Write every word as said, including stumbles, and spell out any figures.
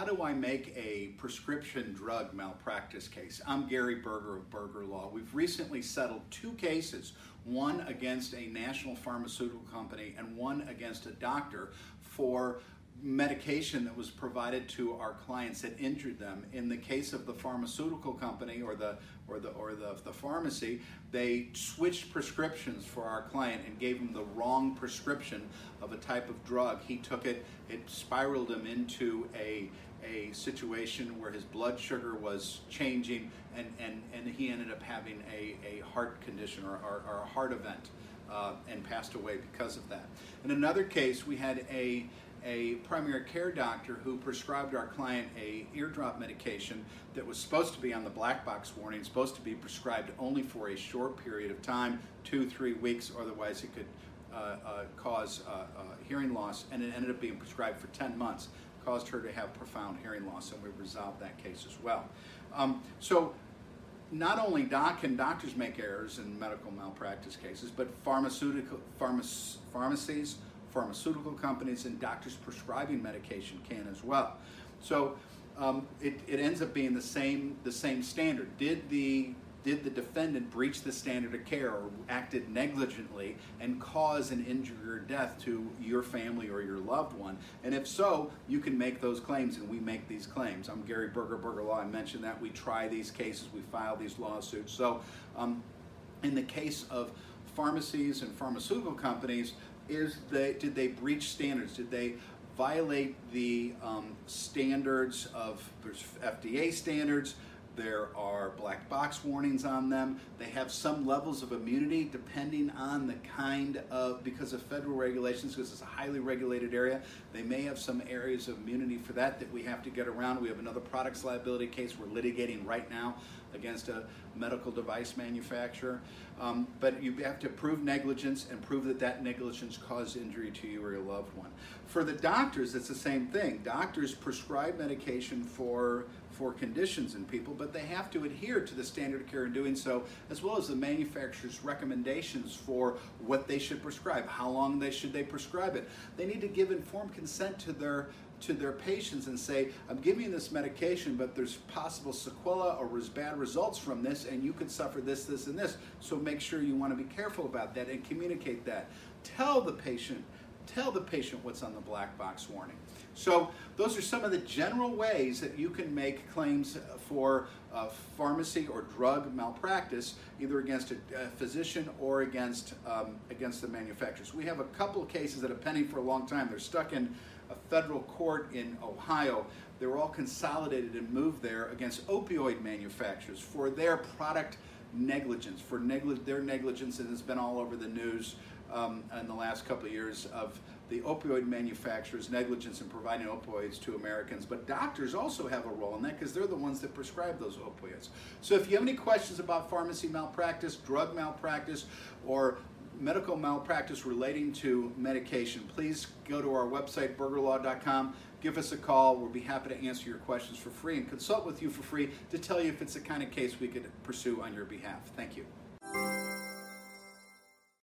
how do I make a prescription drug malpractice case? I'm Gary Berger of Berger Law. We've recently settled two cases, one against a national pharmaceutical company and one against a doctor for medication that was provided to our clients that injured them. In the case of the pharmaceutical company or the or the or the, the pharmacy, they switched prescriptions for our client and gave him the wrong prescription of a type of drug. He took it, it spiraled him into a a situation where his blood sugar was changing, and, and, and he ended up having a, a heart condition or, or, or a heart event uh, and passed away because of that. In another case, we had a a primary care doctor who prescribed our client a eardrop medication that was supposed to be on the black box warning, supposed to be prescribed only for a short period of time, two, three weeks, otherwise it could uh, uh, cause uh, uh, hearing loss, and it ended up being prescribed for ten months, caused her to have profound hearing loss, and we resolved that case as well. Um, so not only doc can doctors make errors in medical malpractice cases, but pharmaceutical pharma, pharmacies, pharmaceutical companies, and doctors prescribing medication can as well. So um, it, it ends up being the same the same standard. Did the did the defendant breach the standard of care or acted negligently and cause an injury or death to your family or your loved one? And if so, you can make those claims, and we make these claims. I'm Gary Berger, Berger Law. I mentioned that. We try these cases, we file these lawsuits. So um, in the case of pharmacies and pharmaceutical companies, is they, did they breach standards? Did they violate the um, standards of, there's F D A standards, there are black box warnings on them, they have some levels of immunity depending on the kind of, because of federal regulations, because it's a highly regulated area, they may have some areas of immunity for that that we have to get around. We have another products liability case we're litigating right now against a medical device manufacturer. Um, but you have to prove negligence and prove that that negligence caused injury to you or your loved one. For the doctors, it's the same thing. Doctors prescribe medication for for conditions in people, but they have to adhere to the standard of care in doing so, as well as the manufacturer's recommendations for what they should prescribe, how long they should they prescribe it. They need to give informed consent to their to their patients and say, I'm giving you this medication, but there's possible sequela or bad results from this, and you could suffer this, this, and this. So make sure you want to be careful about that and communicate that. Tell the patient, tell the patient what's on the black box warning. So those are some of the general ways that you can make claims for uh, pharmacy or drug malpractice, either against a, a physician or against um, against the manufacturers. We have a couple of cases that have pending for a long time. They're stuck in a federal court in Ohio. They were all consolidated and moved there against opioid manufacturers for their product negligence, for negli their negligence that has been all over the news um, in the last couple of years of the opioid manufacturers' negligence in providing opioids to Americans. But doctors also have a role in that because they're the ones that prescribe those opioids. So if you have any questions about pharmacy malpractice, drug malpractice, or medical malpractice relating to medication, please go to our website, berger law dot com. Give us a call. We'll be happy to answer your questions for free and consult with you for free to tell you if it's the kind of case we could pursue on your behalf. Thank you.